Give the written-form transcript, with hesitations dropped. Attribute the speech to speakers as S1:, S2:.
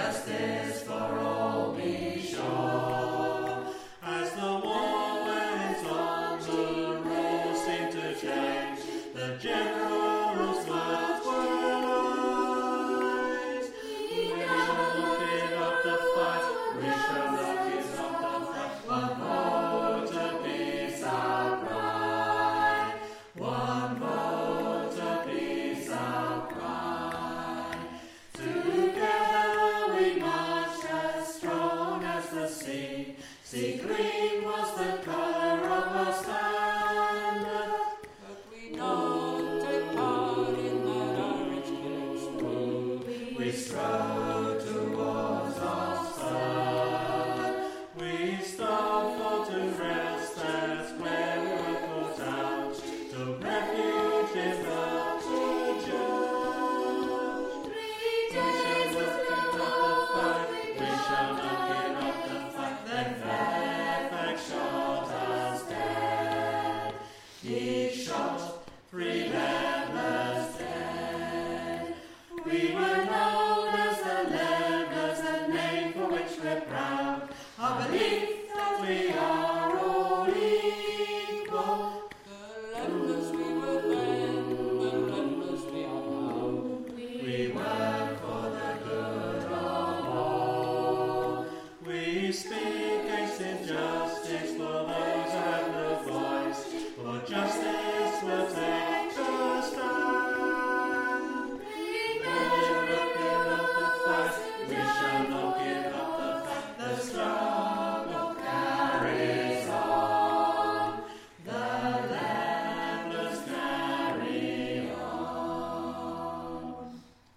S1: justice for all be sure. As the war went on, the rules seemed to change. The general's words were wise. We shall not give up the fight. We shall not give up the fight. One vote of peace our cry. One vote of peace our cry. Together we marched as strong as the sea. Sea green was the colour of our standard.
S2: But we don't take part in that Irish killing spree.
S1: We strode towards Oxford. We stopped for to rest, that's where we were put out. Took refuge in the church. We shall not give up the fight. We shall not give up the fight. Then Fairfax shot us dead. He shot 3 members dead. We were known as the Lenders, a name for which we're proud. Our belief